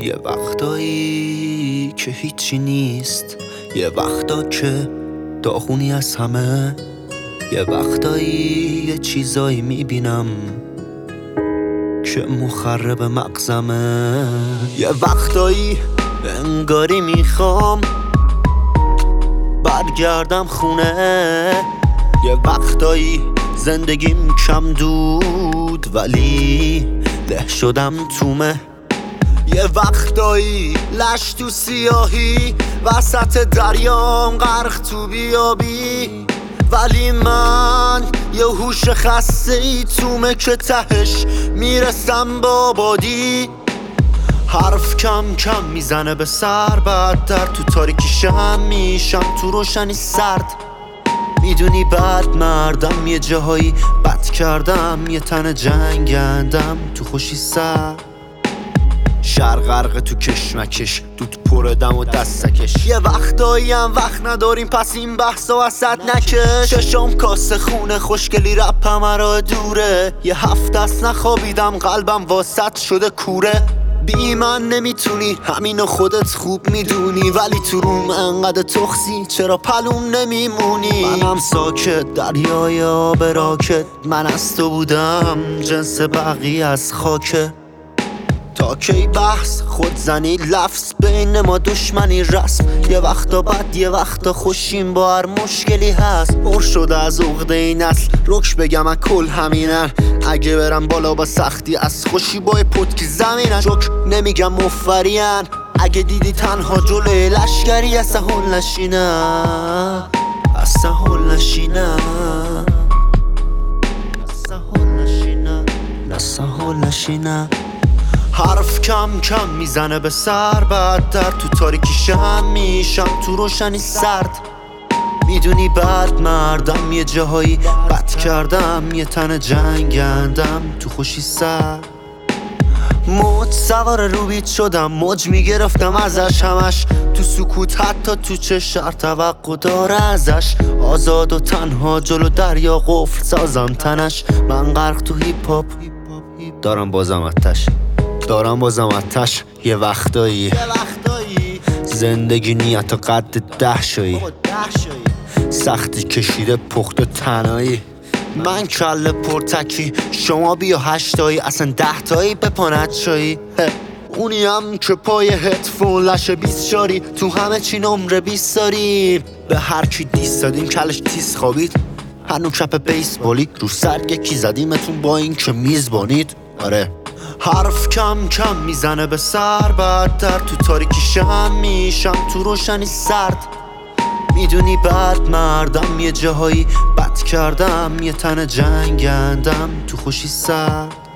یه وقتایی که هیچی نیست، یه وقتا که داغونی از همه، یه وقتایی یه چیزایی میبینم که مخرب مغزمه، یه وقتایی انگاری میخوام برگردم خونه، یه وقتایی زندگیم کم دود ولی له شدم تومه، یه وقتایی لش تو سیاهی وسط دریام غرق تو بیابی، ولی من یه هوش خسته ای تومه که تهش میرسم با بادی. حرف کم کم میزنه به سر، بعد در تو تاریکی شم میشم تو روشنی سرد. میدونی بد مردم، یه جاهایی بد کردم، یه تن جنگندم تو خوشی سر. شهر غرق تو کشمکش، دود پر دم و دستکش، یه وقتایی هم وقت نداریم پس این بحثا وسط نکش. چشام کاسه خونه خوشگلی رپم را دوره، یه هفته است نخوابیدم قلبم واسط شده کوره. بی من نمیتونی همینو خودت خوب میدونی، ولی تو روم انقدر تخسی چرا پلوم نمیمونی؟ منم ساکت دریای آب راکت، من از تو بودم جنس بقیه از خاکه. تا کی بحث خود زنی لفظ بین ما دشمنی رسم، یه وقتا بد یه وقتا خوشیم با هر مشکلی هست. پر شده از عقده این نسل رکش بگم از کل همینن، اگه برم بالا با سختی از خوشی با پتکی زمینن. شکر نمیگم مفرین، اگه دیدی تنها جلوی لشگری از سهول نشینم، از سهول نشینم، از سهول نشینم. حرف کم کم میزنه به سر، بعد در تو تاریکی شم میشم تو روشنی سرد. میدونی بد مردم، یه جاهایی بد کردم، یه تن جنگندم تو خوشی سر. موج سوار روبیت شدم، موج میگرفتم ازش همش، تو سکوت حتی تو چه شهر توقع داره ازش. آزاد و تنها جلو دریا قفل سازم تنش، من غرق تو هیپ هاپ دارم بازم اتش. یه وقتایی زندگی نیت قد 10 شایی، سختی کشیده پخت تنهایی. من کله پرتکی شما بیا 8 تایی، اصلا 10 تایی به پانت شایی. اونی هم که پای هدفون لشه 20 شاری، تو همه چی نمره 20 داریم. به هر کی دیست دادیم کلش تیز خوابید، هنو کپ بیسبالی رو سر یکی زدیمتون با این که میزبانید. آره حرف کم کم میزنه به سر، بعد در تو تاریکی شم میشم تو روشنی سرد. میدونی بد مردم، یه جاهایی بد کردم، یه تن جنگندم تو خوشی سرد.